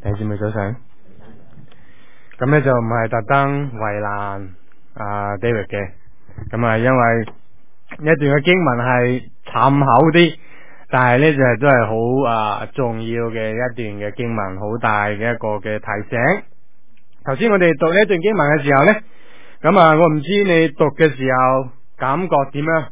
弟兄姊妹早晨。咁咧就唔係特登為難David 嘅，咁因為一段嘅經文係沉口啲，但係咧就係都係好重要嘅一段嘅經文，好大嘅一個嘅提醒。頭先我哋讀呢一段經文嘅時候咧，我唔知你讀嘅時候感覺點樣？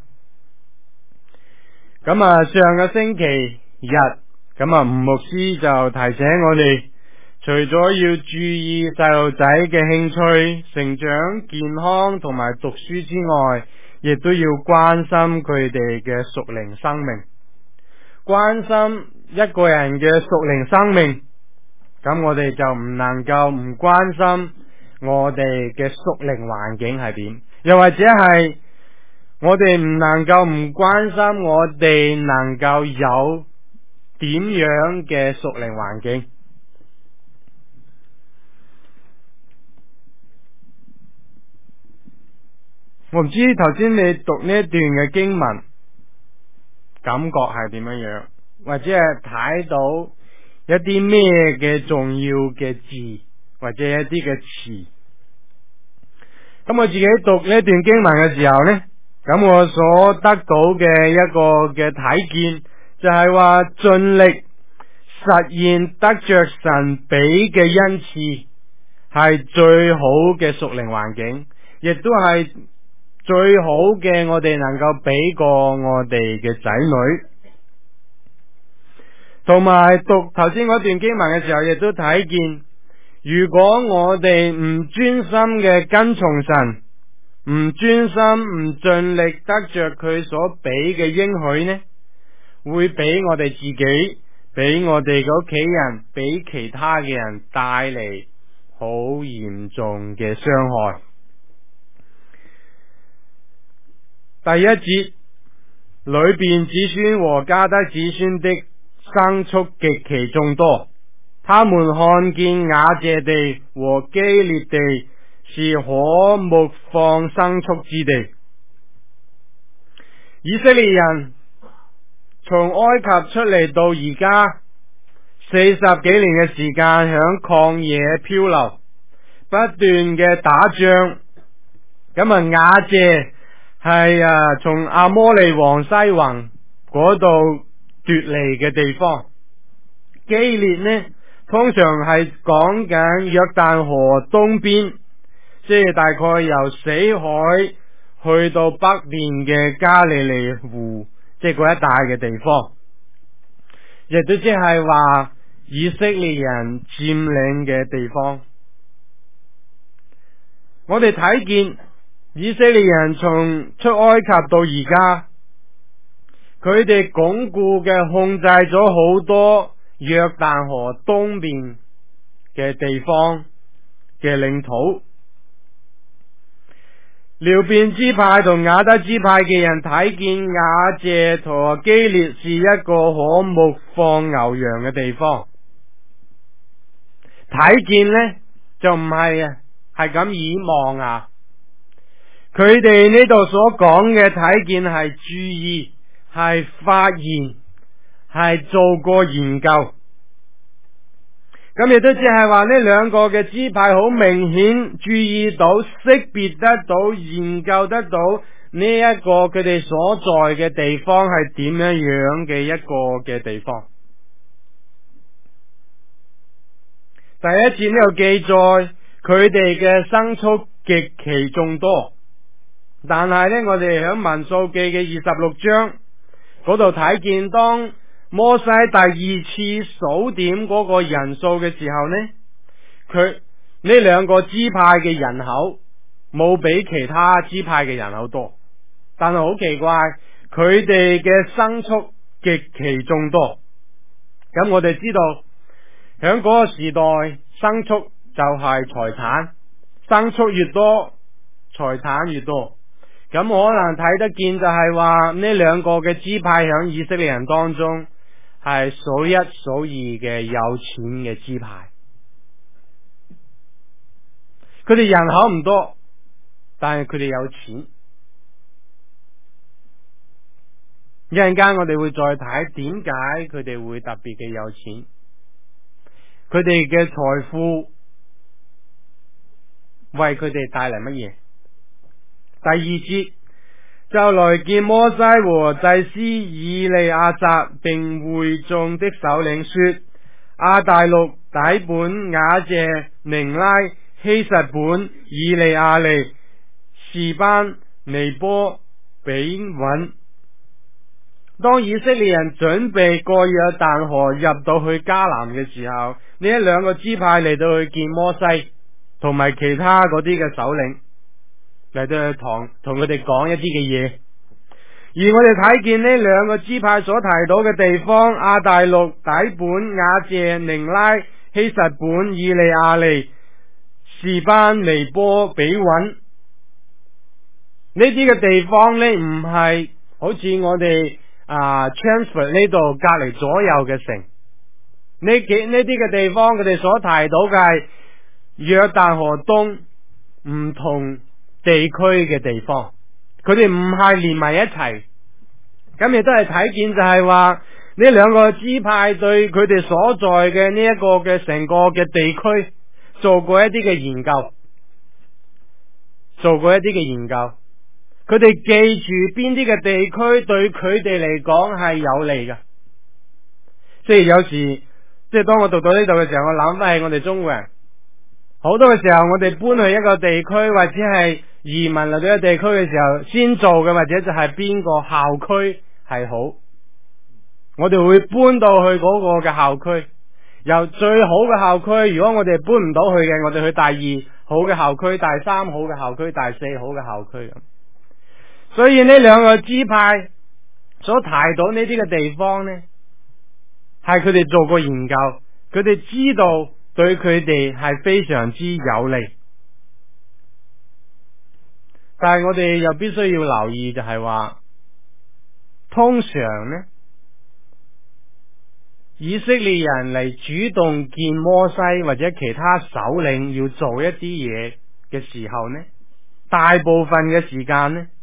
上個星期日，吳牧師就提醒我哋，除咗要注意細路仔嘅興趣、成長、健康同埋讀書之外，亦都要關心佢哋嘅屬靈生命。關心一個人嘅屬靈生命，咁我哋就唔能夠唔關心我哋嘅屬靈環境係點，又或者係我哋唔能夠唔關心我哋能夠有點樣嘅屬靈環境。我唔知頭先你讀呢一段嘅經文感覺係點樣樣，或者係睇到一啲咩嘅重要嘅字或者一啲嘅詞。咁我自己讀呢一段經文嘅時候呢，咁我所得到嘅一個嘅睇見就係話，盡力實現得着神俾嘅恩賜係最好嘅屬靈環境，亦都係最好嘅我哋能夠俾過我哋嘅仔女。同埋讀頭先嗰段經文嘅時候，亦都睇見，如果我哋唔專心嘅跟從神，唔專心唔盡力得着佢所俾嘅應許呢，會俾我哋自己，俾我哋嘅屋企人，俾其他嘅人帶嚟好嚴重嘅傷害。第一節裏邊，子孫和迦得子孫的牲畜極其眾多，他們看見雅謝地和基列地是可牧放牲畜之地。以色列人從埃及出嚟到而家40幾年嘅時間，響曠野漂流，不斷嘅打仗。雅謝係從亞摩利王西宏嗰度奪嚟嘅地方。基列呢，通常係講緊約旦河東邊，即係大概由死海去到北邊嘅加利利湖，即係嗰一帶嘅地方，亦都即係話以色列人佔領嘅地方。我哋睇見以色列人從出埃及到而家，佢哋鞏固嘅控制咗好多約旦河東邊嘅地方嘅領土。流便支派同雅得支派嘅人睇見雅謝同基列是一個可牧放牛羊嘅地方，睇見呢就唔係係咁以望啊。佢哋呢度所講嘅睇見係注意，係發現，係做過研究。咁亦都只係話呢兩個嘅支派好明顯注意到、識別得到、研究得到呢一個佢哋所在嘅地方係點樣樣嘅一個嘅地方。第一節呢度記載佢哋嘅牲畜極其眾多。但係呢，我哋喺民數記嘅26章嗰度睇見，當摩西第二次數點嗰個人數嘅時候呢，佢呢兩個支派嘅人口冇比其他支派嘅人口多，但係好奇怪，佢哋嘅牲畜極其眾多。咁我哋知道喺嗰個時代，牲畜就係財產，牲畜越多，財產越多。咁可能睇得見就係話呢兩個嘅支派響以色列人當中係數一數二嘅有錢嘅支派。佢哋人口唔多，但係佢哋有錢。一陣間我哋會再睇點解佢哋會特別嘅有錢。 佢哋嘅財富為佢哋帶嚟乜嘢？第二節就來見摩西和祭司以利亞撒並會眾的首領說：亞大錄、底本、雅謝、寧拉、希實本、以利亞利、示班、尼波、比穩。當以色列人準備過約旦河入到去迦南嘅時候，呢一兩個支派嚟到去見摩西同埋其他嗰啲嘅首領，嚟到去同佢哋講一啲嘅嘢。而我哋睇見呢兩個支派所提到嘅地方，亞大錄、底本、雅謝、寧拉、希實本、以利亞利、示班、尼波、比穩，呢啲嘅地方呢，唔係好似我哋transfer 呢度隔籬左右嘅城，呢啲嘅地方，佢哋所提到嘅係約旦河東唔同地區嘅地方，佢哋唔係連埋一齊。咁亦都係睇見就係話呢兩個支派對佢哋所在嘅呢一個嘅成個嘅地區做過一啲嘅研究，佢哋記住邊啲嘅地區對佢哋嚟講係有利嘅。即係有時，即係當我讀到呢度嘅時候，我諗翻起我哋中國人，好多嘅時候我哋搬去一個地區或者係移民嚟到一個地區嘅時候，先做嘅或者就係邊個校區係好，我哋會搬到去嗰個嘅校區。由最好嘅校區，如果我哋搬唔到去嘅，我哋去第二好嘅校區、第三好嘅校區、第四好嘅校區咁。所以呢兩個支派所提到呢啲嘅地方呢，係佢哋做過研究，佢哋知道對佢哋係非常之有利。但係我哋又必須要留意，就係話，通常呢，以色列人嚟主動見摩西或者其他首領要做一啲嘢嘅時候呢，大部分嘅時間呢，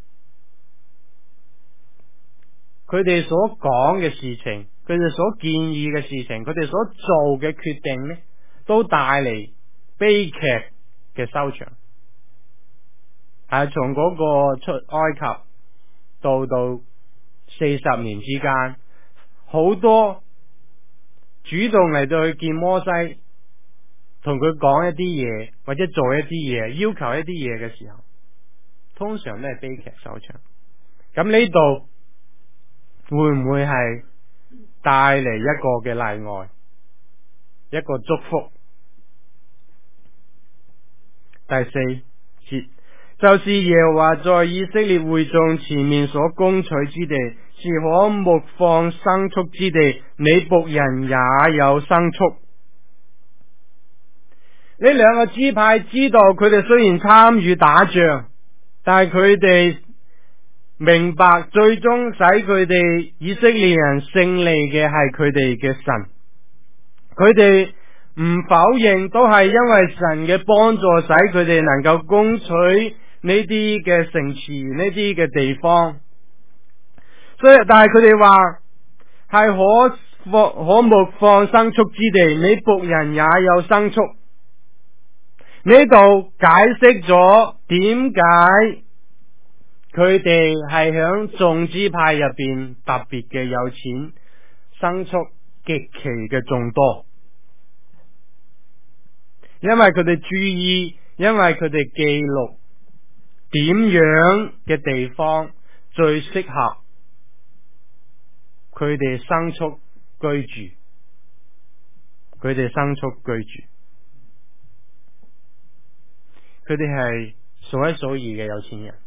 佢哋所講嘅事情，佢哋所建議嘅事情，佢哋所做嘅決定呢，都帶嚟悲劇嘅收場。係從嗰個出埃及到40年之間，好多主動嚟到去見摩西，同佢講一啲嘢或者做一啲嘢，要求一啲嘢嘅時候，通常都係悲劇收場。咁呢度會唔會係帶嚟一個嘅例外，一個祝福？第4節，就是耶和華在以色列會眾前面所攻取之地，是可牧放牲畜之地，你僕人也有牲畜。呢兩個支派知道，佢哋雖然參與打仗，但係佢哋明白最終使佢哋以色列人勝利嘅係佢哋嘅神。佢哋唔否認，都係因為神嘅幫助，使佢哋能夠攻取呢啲嘅城池，呢啲嘅地方。所以，但係佢哋話係可牧放牲畜之地，你僕人也有牲畜。呢度解釋咗點解佢哋係響眾支派入邊特別嘅有錢，牲畜極其嘅眾多。因為佢哋注意，因為佢哋記錄點樣嘅地方最適合佢哋牲畜居住，佢哋牲畜居住，佢哋係數一數二嘅有錢人，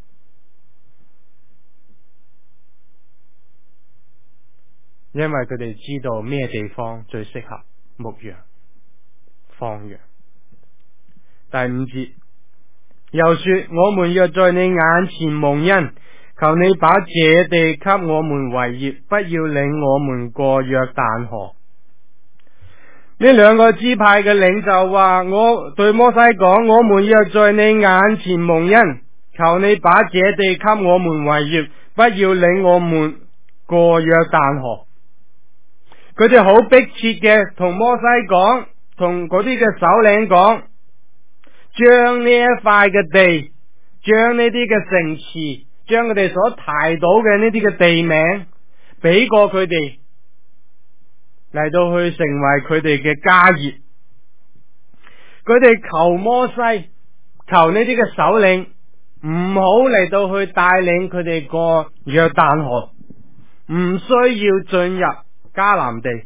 因為佢哋知道咩地方最適合牧羊放羊。第5節，又說：我們若在你眼前蒙恩，求你把這地給我們為業，不要領我們過約旦河。呢兩個支派嘅領袖話：我對摩西講，我們若在你眼前蒙恩，求你把這地給我們為業，不要領我們過約旦河。佢哋好迫切嘅同摩西講， 同嗰啲嘅首領講，將呢一塊嘅地，將呢啲嘅城池，將佢哋所提到嘅呢啲嘅地名俾過佢哋，嚟到去成為佢哋嘅家業。佢哋求摩西，求呢啲嘅首領唔好嚟到去帶領佢哋過約旦河，唔需要進入迦南地。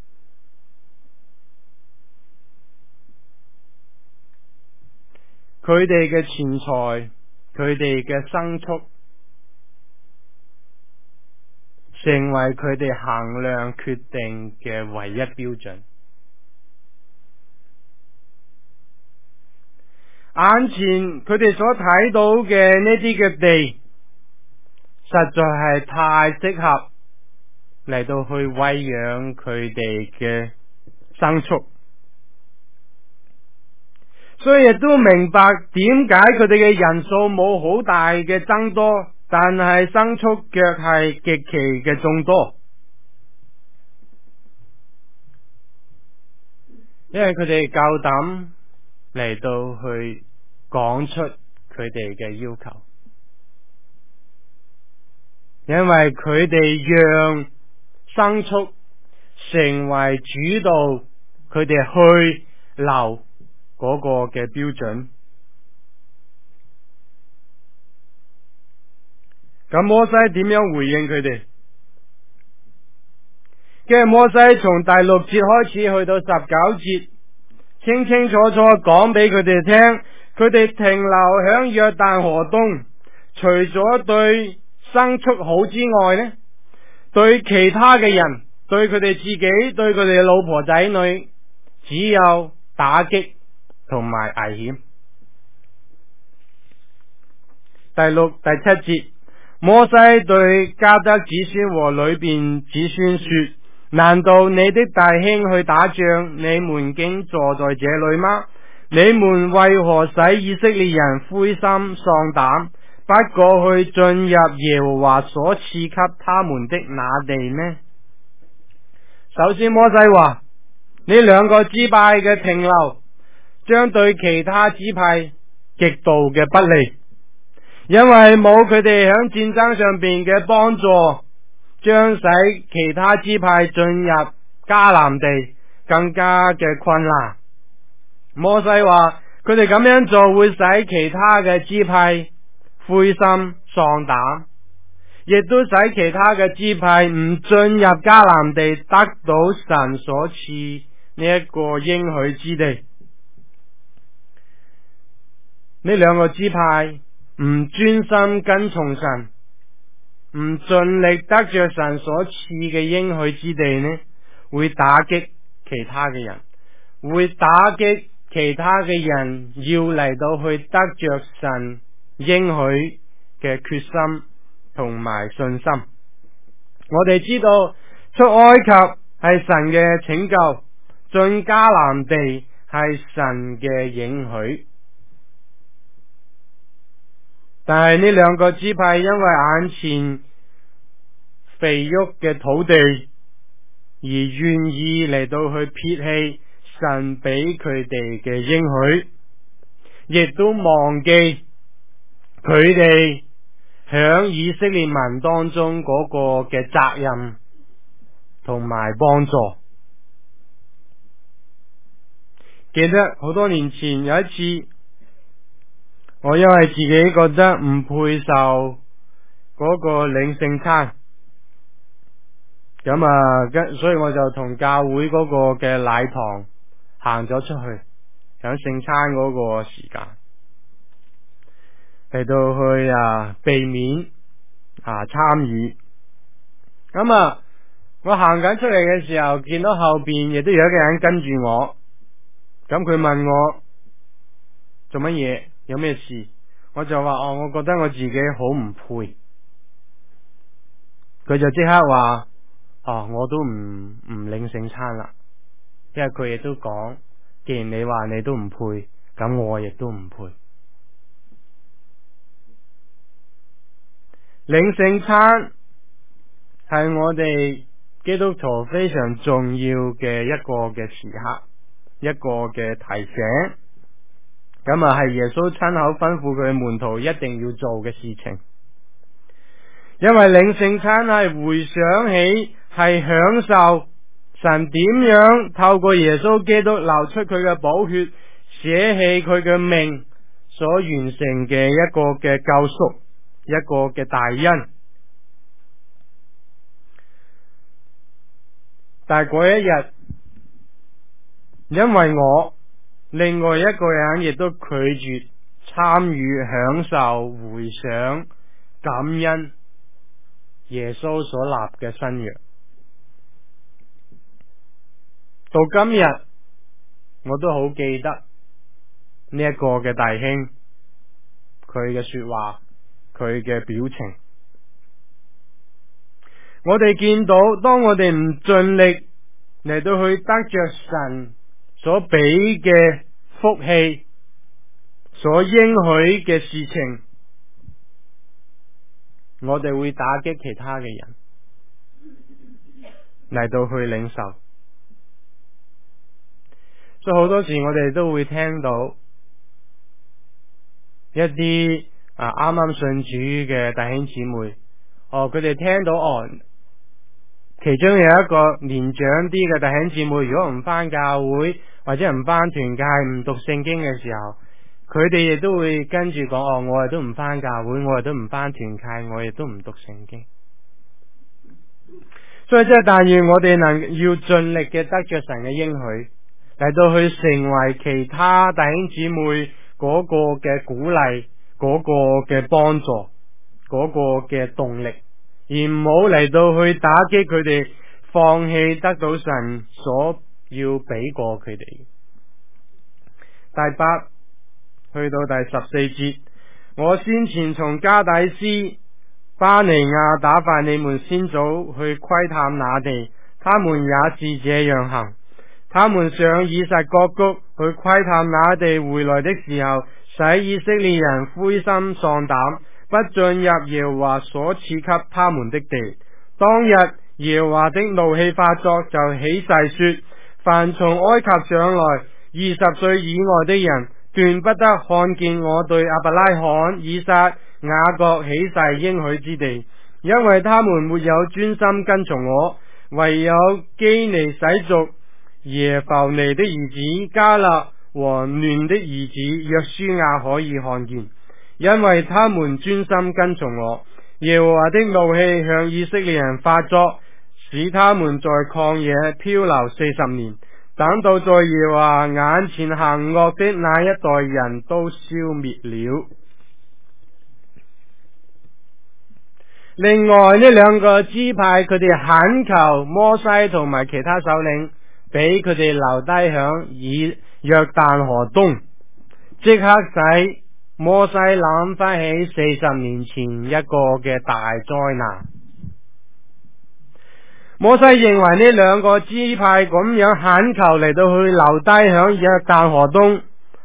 佢哋嘅錢財，佢哋嘅牲畜，成為佢哋衡量決定嘅唯一標準。眼前佢哋所睇到嘅呢啲嘅地，實在係太適合嚟到去餵養佢哋嘅牲畜，所以亦都明白點解佢哋嘅人數冇好大嘅增多，但係牲畜卻係極其嘅眾多，因為佢哋夠膽嚟到去講出佢哋嘅要求，因為佢哋讓牲畜成為主導佢哋去留嗰個嘅標準。咁摩西點樣回應佢哋？其實摩西從第6節開始去到19節，清清楚楚講俾佢哋聽，佢哋停留響約旦河東，除咗對牲畜好之外呢，對其他嘅人，對佢哋自己，對佢哋嘅老婆仔女，只有打擊同埋危險。第7節，摩西對迦得子孫和流便子孫說：難道你的弟兄去打仗，你們竟坐在這裏嗎？你們為何使以色列人灰心喪膽，不過去進入耶和華所賜給他們的那地呢？首先摩西話，呢兩個支派嘅停留將對其他支派極度嘅不利，因為冇佢哋響戰爭上邊嘅幫助，將使其他支派進入迦南地更加嘅困難。摩西話佢哋咁樣做會使其他嘅支派灰心喪膽，亦都使其他嘅支派唔進入迦南地，得到神所賜呢一個應許之地。呢兩個支派唔專心跟從神，唔盡力得着神所賜嘅應許之地呢，會打擊其他嘅人，會打擊其他嘅人要嚟到去得着神應許嘅決心同埋信心。我哋知道出埃及係神嘅拯救，進迦南地係神嘅應許，但係呢兩個支派因為眼前肥沃嘅土地而願意嚟到去撇棄神俾佢哋嘅應許，亦都忘記佢哋響以色列民當中嗰個嘅責任同埋幫助。記得好多年前有一次，我因為自己覺得唔配受嗰個領聖餐，所以我就同教會嗰個嘅禮堂行咗出去，響聖餐嗰個時間嚟到去避免參與。我行緊出嚟嘅時候，見到後邊亦都有一個人跟住我，咁佢問我做乜嘢，有咩事？我就話我覺得我自己好唔配。佢就即刻話我都唔領聖餐啦，因為佢亦都講，既然你話你都唔配，咁我亦都唔配。領聖餐係我哋基督徒非常重要嘅一個嘅時刻， 一個嘅提醒。咁啊，係耶穌親口吩咐佢嘅門徒一定要做嘅事情。因為領聖餐係回想起，係享受神點樣透過耶穌基督流出佢嘅寶血，捨棄佢嘅命所完成嘅一個嘅救贖，一個嘅大恩。但係嗰一日，因為我另外一個人亦都拒絕參與享受回想感恩耶穌所立嘅新約，到今日我都好記得呢一個嘅弟兄佢嘅說話，佢嘅表情。我哋見到當我哋唔盡力嚟到去得着神所俾嘅福氣，所應許嘅事情，我哋會打擊其他嘅人嚟到去領受。所以好多時我哋都會聽到一啲啱啱信主嘅弟兄姊妹，佢哋聽到其中有一個年長啲嘅弟兄姊妹，如果唔返教會或者唔返團契，唔讀聖經嘅時候，佢哋亦都會跟住講，我亦都唔返教會，我亦都唔返團契，我亦都唔讀聖經。所以即係但願我哋要盡力嘅得着神嘅應許，嚟到去成為其他弟兄姊妹嗰個嘅鼓勵，嗰個嘅幫助，嗰個嘅動力。而唔好嚟到去打擊佢哋，放棄得到神所要俾過佢哋。第8去到第14節，我先前從加底斯、巴尼亞打發你們先早去窺探那地，他們也是這樣行。他們上以實各谷去窺探那地，回來的時候，使以色列人灰心喪膽，不進入耶和華所賜給他們的地。當日耶和華的怒氣發作，就起誓說，凡從埃及上來20歲以外的人，斷不得看見我對亞伯拉罕、以撒、雅各起誓應許之地，因為他們沒有專心跟從我，唯有基尼洗族耶孚尼的兒子迦勒和嫩的兒子約書亞可以看見。因為他們專心跟從我，耶和華的怒氣向以色列人發作，使他們在曠野漂流40年，等到在耶和華眼前行惡的那一代人都消滅了。另外呢兩個支派，佢哋懇求摩西同埋其他首領俾佢哋留低響約旦河東，即刻使摩西諗翻起40年前一個嘅大災難。摩西認為呢兩個支派咁樣懇求嚟到去留低響約旦河東，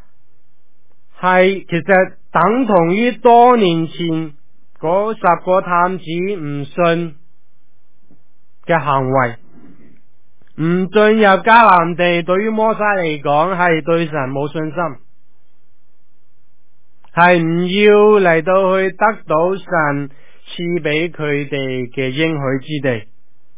係其實等同於多年前嗰10個探子唔信嘅行為。唔進入迦南地，對於摩西嚟講係對神冇信心，係唔要嚟到去得到神賜俾佢哋嘅應許之地。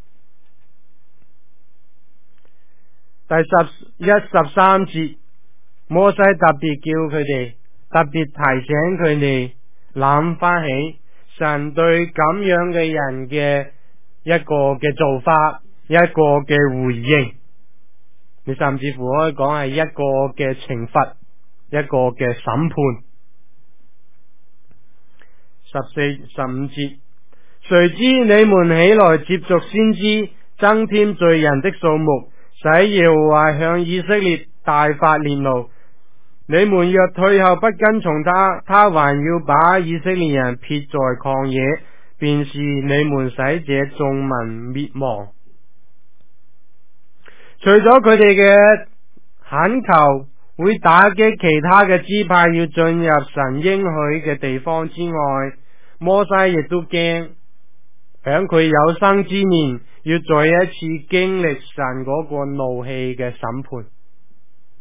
第11、13節，摩西特別叫佢哋，特別提醒佢哋諗翻起神對咁樣嘅人嘅一個嘅做法，一個嘅回應，你甚至乎可以講係一個嘅懲罰，一個嘅審判。14、15節，誰知你們起來接續先知，增添罪人的數目，使耶和華向以色列大發烈怒。你們若退後不跟從他，他還要把以色列人撇在曠野，便是你們使這眾民滅亡。除咗佢哋嘅懇求會打擊其他嘅支派要進入神應許嘅地方之外，摩西亦都驚響佢有生之年要再一次經歷神嗰個怒氣嘅審判。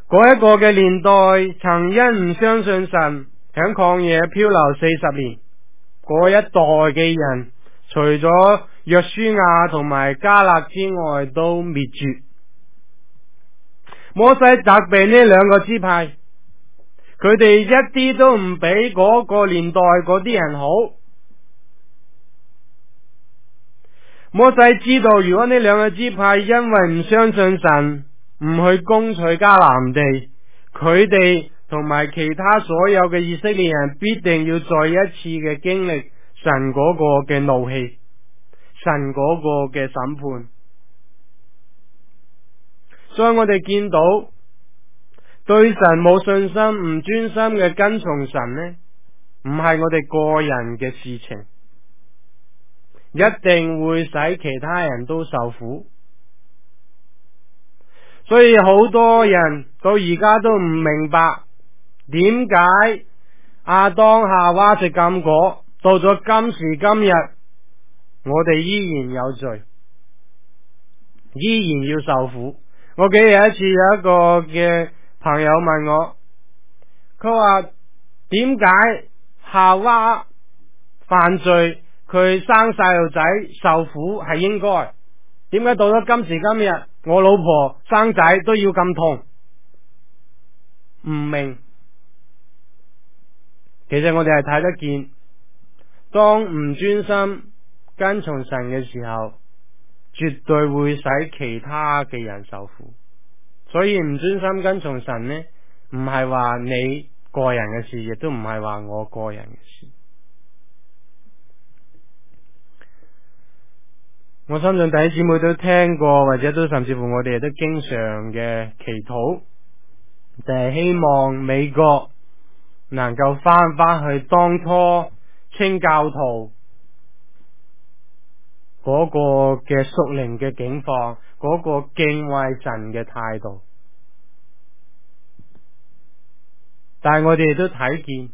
嗰一個嘅年代，曾因唔相信神，響曠野漂流40年。嗰一代嘅人，除咗約書亞同埋迦勒之外，都滅絕。摩西責備呢兩個支派，佢哋一啲都唔比嗰個年代嗰啲人好。摩西知道，如果呢兩個支派因為唔相信神，唔去攻取迦南地，佢哋同埋其他所有嘅以色列人必定要再一次嘅經歷神嗰個嘅怒氣，神嗰個嘅審判。所以我哋見到對神冇信心、唔專心嘅跟從神呢，唔係我哋個人嘅事情，一定會使其他人都受苦。所以好多人到而家都唔明白點解亞當夏娃食禁果，到咗今時今日我哋依然有罪，依然要受苦。我記得有一次有一個嘅朋友問我，佢話點解夏娃犯罪，佢生細路仔受苦係應該，點解到咗今時今日我老婆生仔都要咁痛？唔明。其實我哋係睇得見，當唔專心跟從神嘅時候，絕對會使其他嘅人受苦。所以唔專心跟從神呢，唔係話你個人嘅事，亦都唔係話我個人嘅事。我相信弟兄姊妹都聽過，或者都甚至乎我哋都經常嘅祈禱，就係希望美國能夠翻去當初清教徒嗰個嘅屬靈嘅境況，嗰個敬畏神嘅態度。但係我哋都睇見，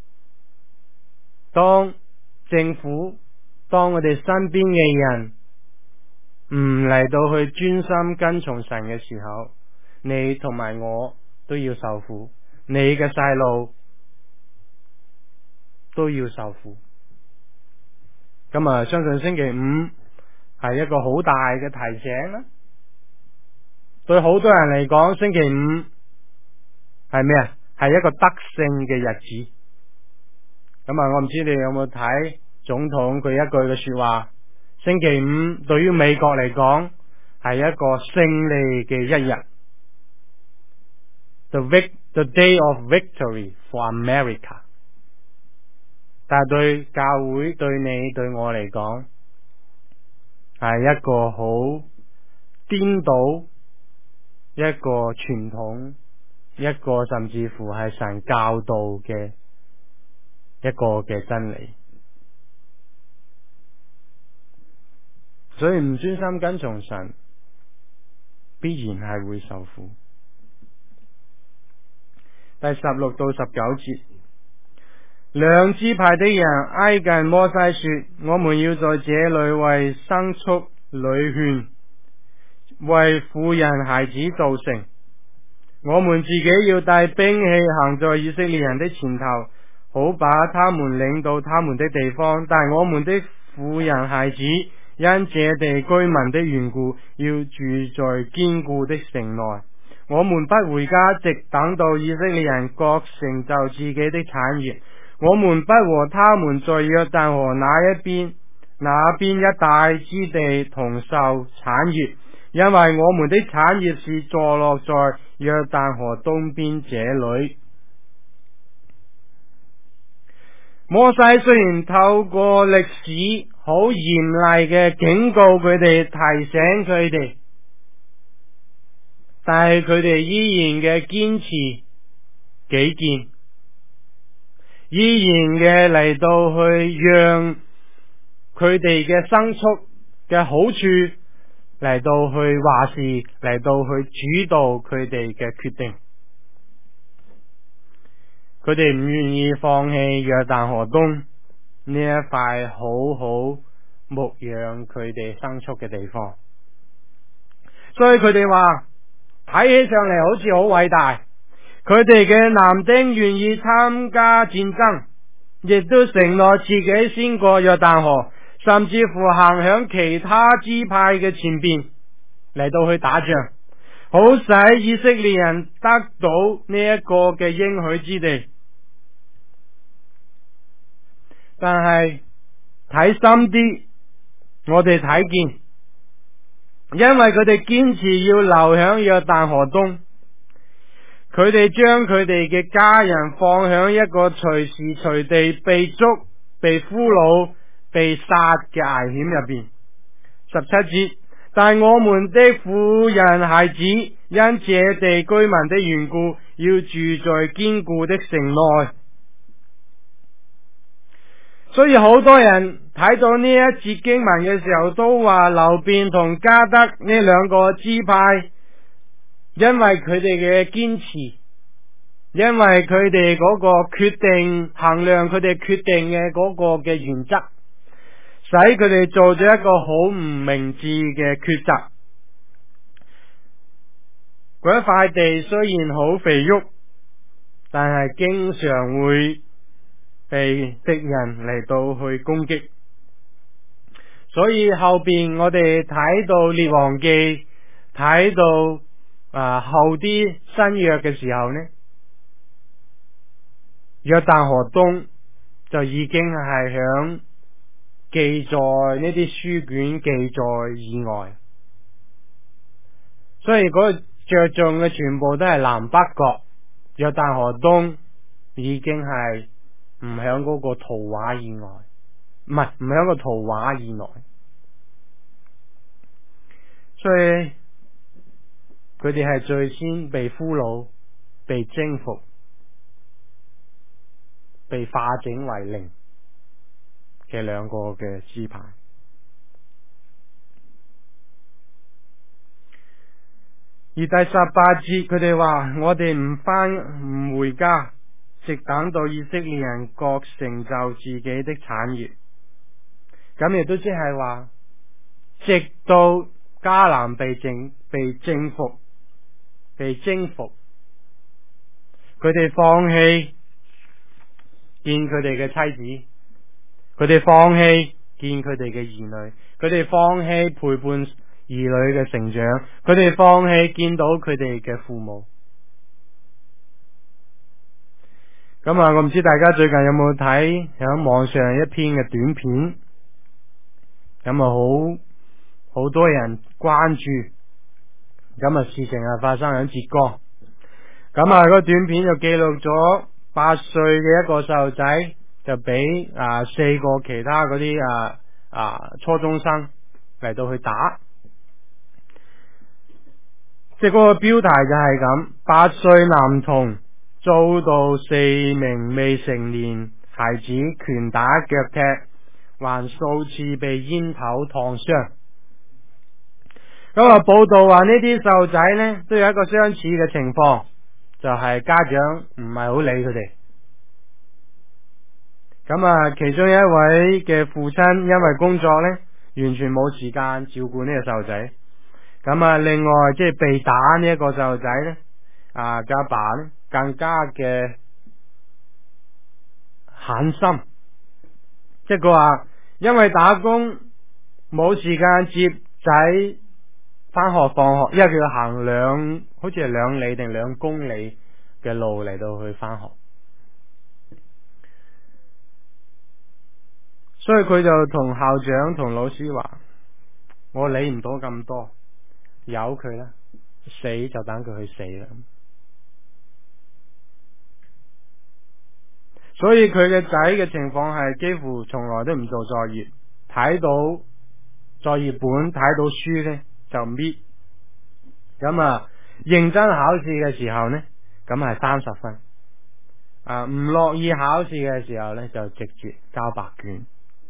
當政府，當我哋身邊嘅人唔嚟到去專心跟從神嘅時候，你同埋我都要受苦，你嘅細路都要受苦。咁啊，相信星期五係一個好大嘅提醒啦。對好多人嚟講，星期五係咩啊？係一個得勝嘅日子。咁啊，我唔知你有冇睇總統佢一句嘅說話，星期五對於美國嚟講係一個勝利嘅一日。The day of victory for America。但係對教會、對你、對我嚟講，係一個好顛倒，一個傳統，一個甚至乎係神教導嘅一個嘅真理。所以唔專心跟從神，必然係會受苦。第16到19節，兩支派的人挨近摩西說：我們要在這裏為牲畜、女犬、為婦人孩子造城，我們自己要帶兵器行在以色列人的前頭，好把他們領到他們的地方。但我們的婦人孩子因這地居民的緣故，要住在堅固的城內。我們不回家，直等到以色列人各成就自己的產業。我們不和他們在約旦河那邊一帶之地同受產業，因為我們的產業是坐落在約旦河東邊這裏。摩西雖然透過歷史好嚴厲嘅警告佢哋，提醒佢哋，但係佢哋依然嘅堅持己見，依然嘅嚟到去讓佢哋嘅牲畜嘅好處嚟到去話事，嚟到去主導佢哋嘅決定。佢哋唔願意放棄約旦河東呢一塊好好牧養佢哋牲畜嘅地方，所以佢哋話： 睇起上嚟好似好偉大。佢哋嘅男丁願意參加戰爭，亦都承諾自己先過約旦河，甚至乎行響其他支派嘅前邊嚟到去打仗，好使以色列人得到呢一個嘅應許之地。但係睇深啲，我哋睇見，因為佢哋堅持要留響約旦河東，佢哋將佢哋嘅家人放響一個隨時隨地被捉、被俘虜、被殺嘅危險入邊。17節，但我們的婦人孩子因這地居民的緣故，要住在堅固的城內。所以好多人睇到呢一節經文嘅時候，都話流便同迦得呢兩個支派，因為佢哋嘅堅持，因為佢哋嗰個決定，衡量佢哋決定嘅嗰個嘅原則，使佢哋做咗一個好唔明智嘅抉擇。嗰一塊地雖然好肥沃，但係經常會被敵人嚟到去攻擊。所以後邊我哋睇到列王記，睇到後啲新約嘅時候呢，約旦河東就已經係響記載呢啲書卷記載以外，所以嗰個着重嘅全部都係南北角，約旦河東已經係唔響嗰個圖畫以外，唔響個圖畫以內，所以佢哋係最先被俘虜、被征服、被化整為零嘅兩個嘅支派。而第18節佢哋話：我哋唔回家，直等到以色列人各成就自己的產業。咁亦都即係話，直到迦南被征服，佢哋放棄見佢哋嘅妻子，佢哋放棄見佢哋嘅兒女，佢哋放棄陪伴兒女嘅成長，佢哋放棄見到佢哋嘅父母。咁我唔知大家最近有冇睇響網上一篇嘅短片，咁好多人關注。咁事情係發生喺浙江。咁個短片就記錄咗8歲嘅一個細路仔就俾4個其他嗰啲初中生嚟到去打。即係嗰個標題就係咁：8歲男童遭到4名未成年孩子拳打腳踢，還數次被煙頭燙傷。報道話呢啲細路仔呢都有一個相似嘅情況，就係家長唔係好理佢哋。其中一位嘅父親因為工作呢，完全冇時間照顧呢個細路仔。另外即係被打呢一個細路仔呢，嘅阿爸呢更加嘅狠心，即係佢話因為打工冇時間接仔翻學放學，因為佢要行好似係2里定2公里嘅路嚟到去翻學，所以佢就同校長同老師話：我理唔到咁多，由佢啦，死就等佢去死啦。所以佢嘅仔嘅情況係幾乎從來都唔做作業，睇到作業本睇到書呢就搣。認真考試嘅時候呢，咁係30分。唔樂意考試嘅時候呢，就直接交白卷。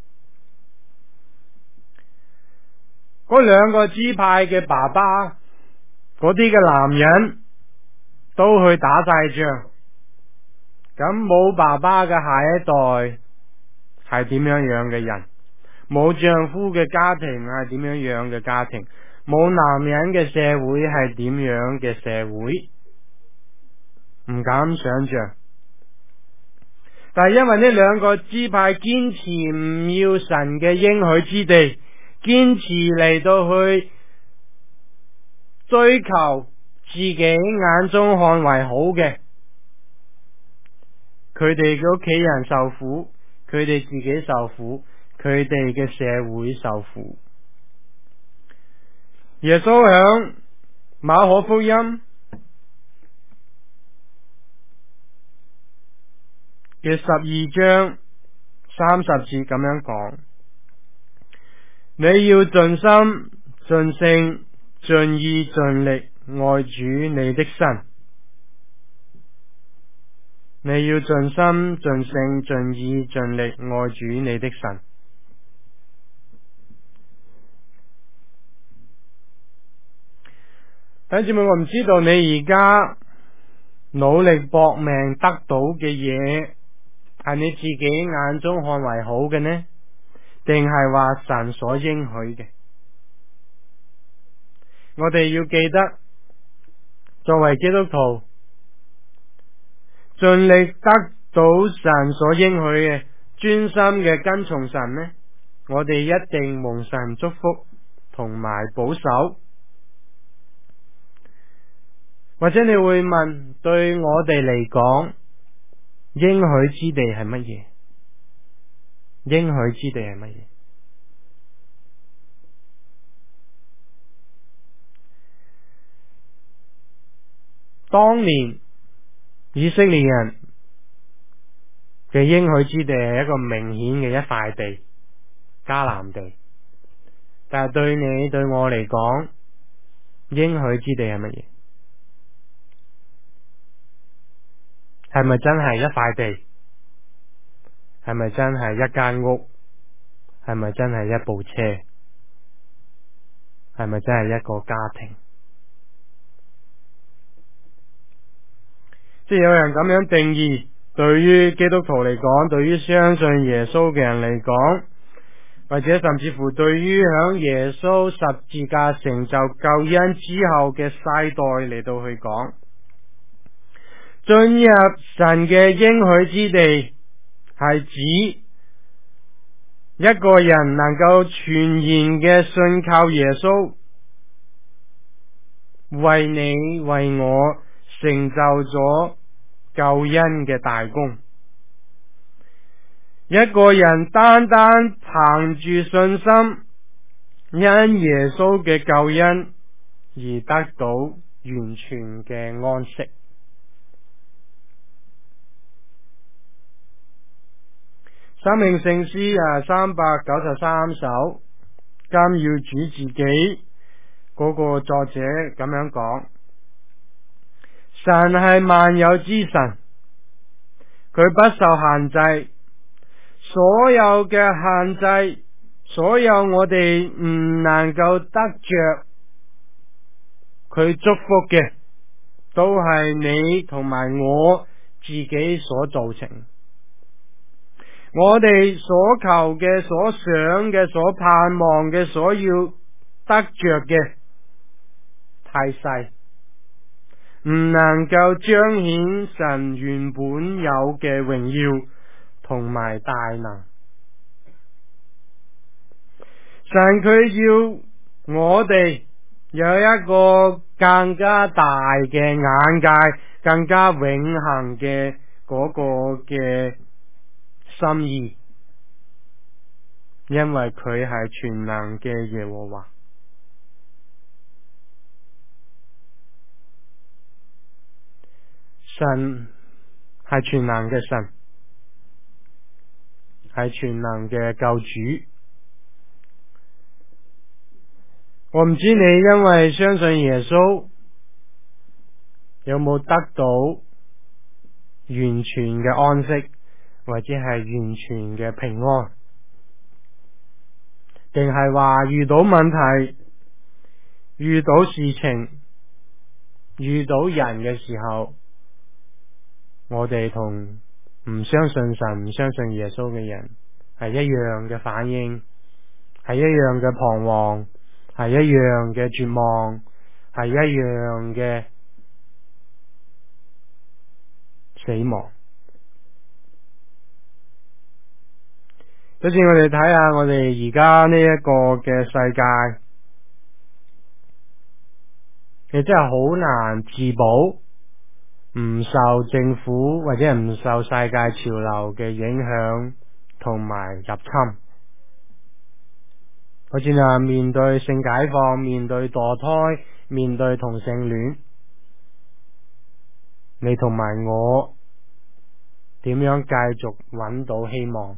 嗰2個支派嘅爸爸，嗰啲嘅男人都去打晒仗。咁冇爸爸嘅下一代係點樣樣嘅人？冇丈夫嘅家庭係點樣樣嘅家庭？ 冇男人嘅社會係點樣嘅社會，唔敢想象。但係因為呢兩個支派堅持唔要神嘅應許之地，堅持嚟到去追求自己眼中看為好嘅，佢哋嘅屋企人受苦，佢哋自己受苦，佢哋嘅社會受苦。耶穌響馬可福音嘅12章30節咁樣講：你要盡心、盡性、盡意、盡力愛主你的神。你要盡心、盡性、盡意、盡力愛主你的神。弟兄姊妹，我唔知道你而家努力搏命得到嘅嘢，係你自己眼中看為好嘅呢，定係話神所應許嘅？我哋要記得，作為基督徒，盡力得到神所應許嘅，專心嘅跟從神呢，我哋一定蒙神祝福同埋保守。或者你會問，對我哋嚟講，應許之地係乜嘢？應許之地係乜嘢？當年以色列人嘅應許之地係一個明顯嘅一塊地，迦南地。但係對你對我嚟講，應許之地係乜嘢？係咪真係一塊地？係咪真係一間屋？係咪真係一部車？係咪真係一個家庭？即係有人咁樣定義，對於基督徒嚟講，對於相信耶穌嘅人嚟講，或者甚至乎對於響耶穌十字架成就救恩之後嘅世代嚟到去講，進入神嘅應許之地，係指一個人能夠全然嘅信靠耶穌，為你為我成就咗救恩嘅大功。一個人單單憑住信心，因耶穌嘅救恩而得到完全嘅安息。生命聖詩393首，監要主自己嗰個作者咁樣講：神係萬有之神，佢不受限制，所有嘅限制，所有我哋唔能夠得着佢祝福嘅，都係你同埋我自己所造成。我哋所求嘅、所想嘅、所盼望嘅、所要得着嘅太細，唔能夠彰顯神原本有嘅榮耀同埋大能。神佢要我哋有一個更加大嘅眼界，更加永恆嘅嗰個嘅心意，因為佢係全能嘅耶和華。神係全能嘅神，係全能嘅救主。我唔知你因為相信耶穌，有冇得到完全嘅安息，或者係完全嘅平安，定係話遇到問題、遇到事情、遇到人嘅時候，我哋同唔相信神、唔相信耶穌嘅人係一樣嘅反應，係一樣嘅彷徨， 係一樣嘅絕望，係一樣嘅死亡。好似我哋睇下我哋而家呢一個嘅世界，你真係好難自保，唔受政府或者係唔受世界潮流嘅影響同埋入侵。好似啊，面對性解放，面對墮胎，面對同性戀，你同埋我點樣繼續揾到希望？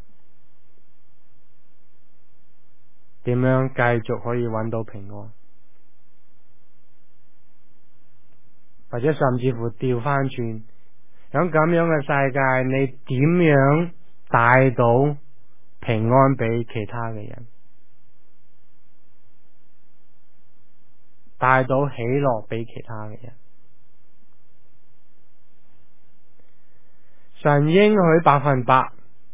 點樣繼續可以揾到平安？或者甚至乎調翻轉，喺咁樣嘅世界，你點樣帶到平安俾其他嘅人，帶到喜樂俾其他嘅人？神應許100%，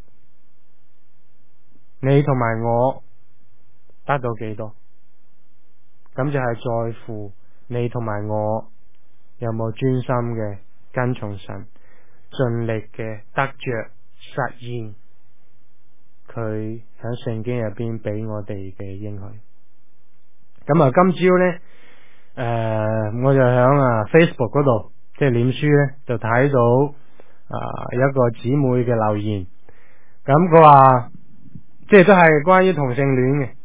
你同埋我得到幾多？咁就係在乎你同埋我有冇專心嘅跟從神，盡力嘅得着實現佢喺聖經入邊俾我哋嘅應許。咁啊，今朝呢，我就喺Facebook 嗰度，即係臉書呢，就睇到一個姊妹嘅留言。咁佢話，即係都係關於同性戀嘅。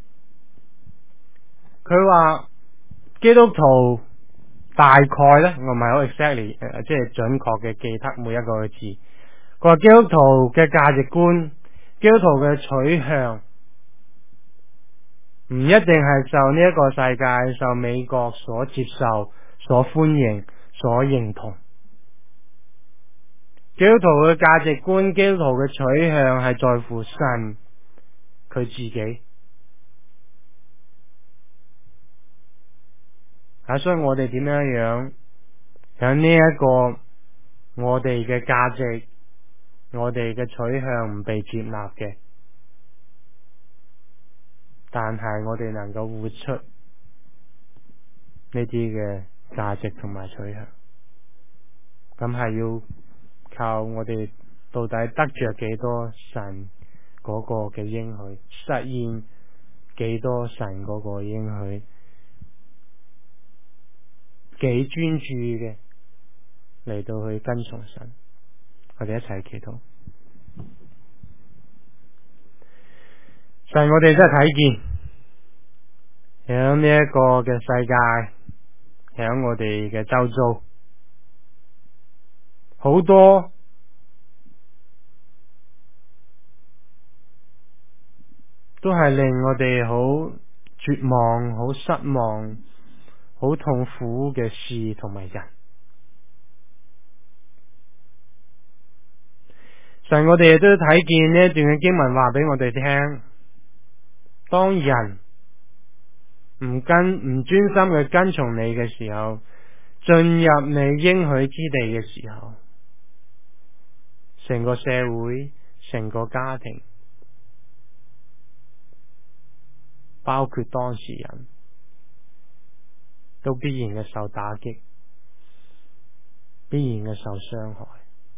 佢話基督徒大概呢，我唔係好 exactly 即係準確嘅記得每一個字。佢話基督徒嘅價值觀，基督徒嘅取向，唔一定係受呢一個世界、受美國所接受、所歡迎、所認同。基督徒嘅價值觀、基督徒嘅取向係在乎神佢自己。所以我哋點樣喺呢一個我哋嘅價值、我哋嘅取向唔被接納嘅，但係我哋能夠活出呢啲嘅價值同埋取向，咁係要靠我哋到底得着幾多神嗰個嘅應許，實現幾多神嗰個應許，幾專注嘅嚟到去跟從神。我哋一齊祈禱。神，我哋真係睇見響呢一個嘅世界，響我哋嘅周遭，好多都係令我哋好絕望、好失望、好痛苦嘅事同埋人。神，我哋亦都睇見呢一段嘅經文話俾我哋聽，當人唔專心嘅跟從你嘅時候，進入你應許之地嘅時候，成個社會、成個家庭，包括當事人，都必然嘅受打擊，必然嘅受傷害。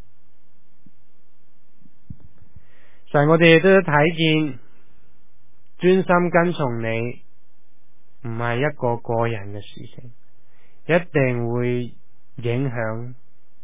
神，我哋亦都睇見專心跟從你唔係一個個人嘅事情，一定會影響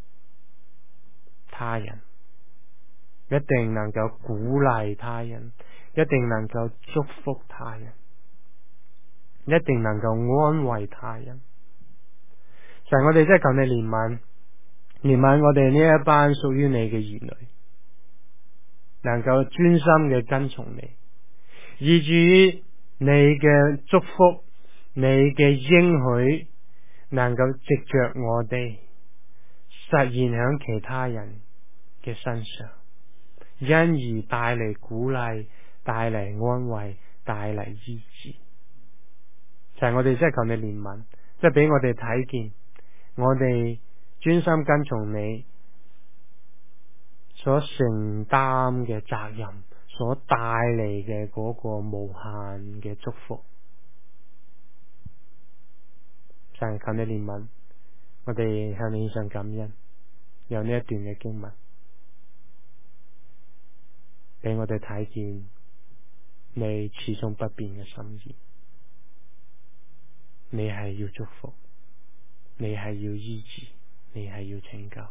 他人，一定能夠鼓勵他人，一定能夠祝福他人，一定能夠安慰他人。神，我哋真係求你憐憫我哋呢一班屬於你嘅兒女，能夠專心嘅跟從你，以至於你嘅祝福、你嘅應許能夠藉着我哋實現喺其他人嘅身上，因而帶嚟鼓勵、帶嚟安慰、帶嚟醫治。就係我哋真係求你憐憫，即係俾我哋睇見我哋專心跟從你所承擔嘅責任，所帶嚟嘅嗰個無限嘅祝福， 神求你憐憫，我哋向你獻上感恩，有呢一段嘅經文俾我哋睇見你始終不變嘅心意，你係要祝福，你係要醫治，你係要拯救，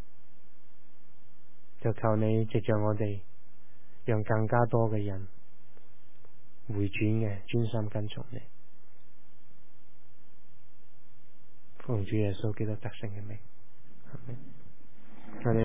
就求你藉着我哋，讓更加多嘅人回轉嘅專心跟從你，奉主耶穌基督得勝嘅名，阿們。我哋